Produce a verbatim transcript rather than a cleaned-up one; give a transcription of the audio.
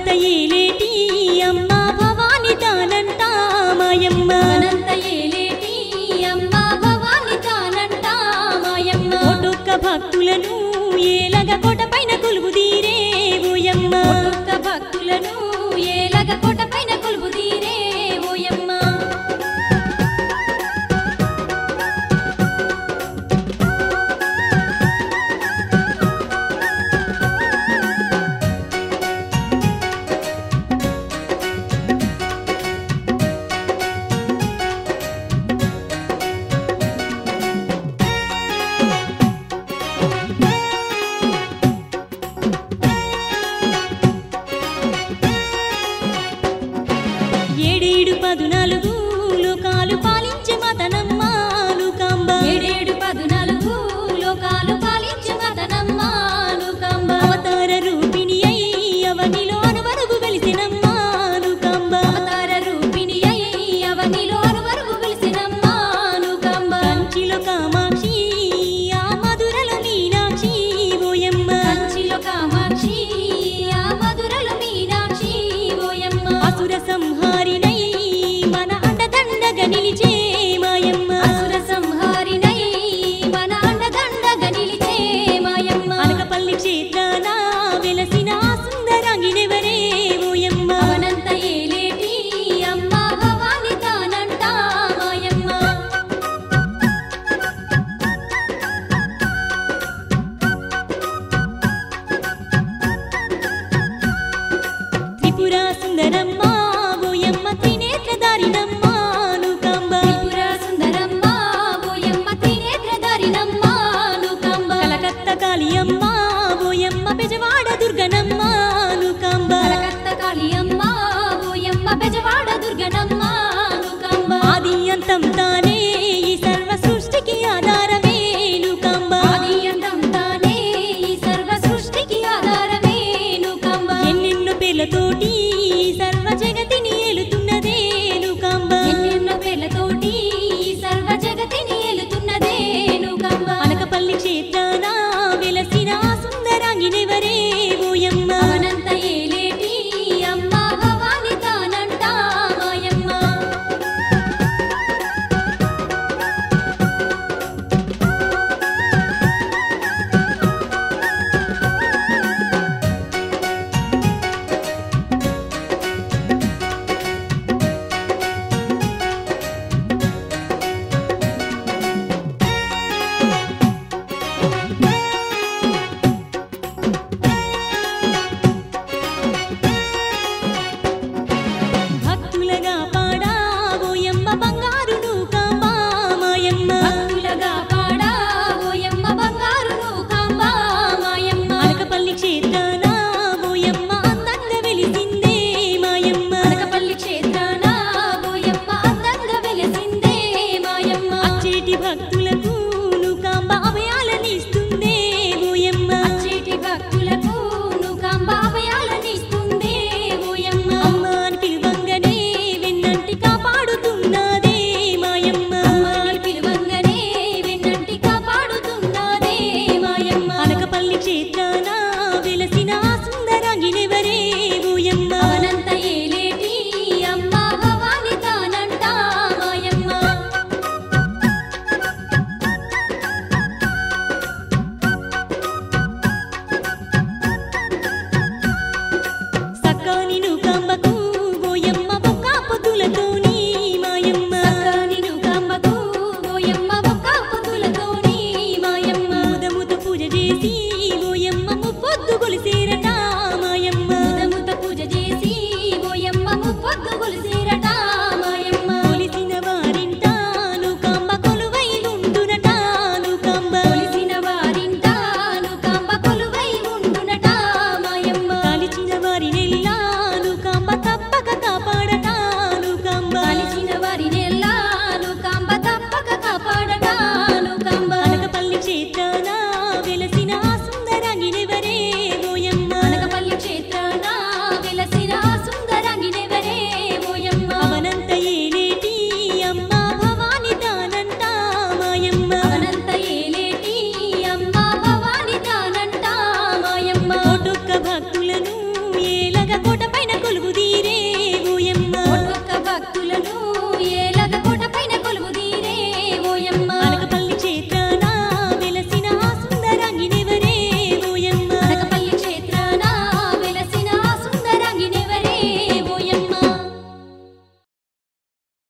అవనంత ఏలేటి అమ్మ భవాని తానంట మాయమ్మ అనంత ఏలేటి అమ్మ భవాని తానంట మాయమ్మ కోటొక్క భక్తులను ఏలగ కోటపైన కొలువు తీరే ఓయమ్మ ఒక్క భక్తులను ఏలగ కోటపైన కొలువు తీరే ఓయమ్మ ఏడేడు పదునాలుగు లోకాలు పాలించే మతనమ్మ లూకాంబ ఏడేడు పదునాలుగు లోకాలు పాలించు మతనమ్మ లూకాంబ అవతార రూపిణి అయి అవనిలో అనువరుగు వెలిసినమ్మ లూకాంబ అవతార రూపిణి అయి అవనిలో అనువరుగు వెలిసినమ్మ లూకాంబ కంచిలో కామాక్షి ఆ మధురలో మీనాక్షి ఓయమ్మ కంచిలో కామాక్షి ఆ మధురలో మీనాక్షి ఓయమ్మ అసుర సంహారినై మన అండదండగా నిలిచే మాయమ్మ అసుర సంహారినై మన అండదండగా నిలిచే మాయమ్మ అనకపల్లి క్షేత్రాన వెలసిన ఆ సుందరాంగినెవరే ఓయమ్మ అవనంత ఏలేటి అమ్మ భవాని తానంట మాయమ్మ త్రిపుర సుందరమ్మ ఓయమ్మ త్రినేత్రధారినమ్మ లూకాంబ త్రిపుర సుందరమ్మ ఓయమ్మ త్రినేత్రధారినమ్మ లూకాంబ కలకత్త కాళియమ్మ ఓయమ్మ బెజవాడ దుర్గనమ్మ లూకాంబ కలకత్త కాళియమ్మ ఓయమ్మ బెజవాడ దుర్గనమ్మ లూకాంబ ఆది అంతం తానే ఈ సర్వ సృష్టికి ఆధారమే లూకాంబ ఆది అంతం తానే ఈ సర్వ సృష్టికి ఆధారమే లూకాంబ ఎన్నెన్నో పేర్లతోటి ఈ సర్వ జగతిని ఏలుతున్నదే లూకాంబ ఎన్నెన్నో పేర్లతోటి ఈ సర్వ జగతిని ఏలుతున్నదే లూకాంబ అనకపల్లి క్షేత్రాన వెలసిన ఆ సుందరాంగినెవరే ఓయమ్మ అవనంత ఏలేటి అమ్మ భవాని తానంట మాయమ్మ భక్తులగా పాడా ఓయమ్మ బంగారు లూకాంబ మాయమ్మ భక్తులగా పాడా ఓయమ్మ బంగారు లూకాంబ మాయమ్మ అనకపల్లి క్షేత్రాన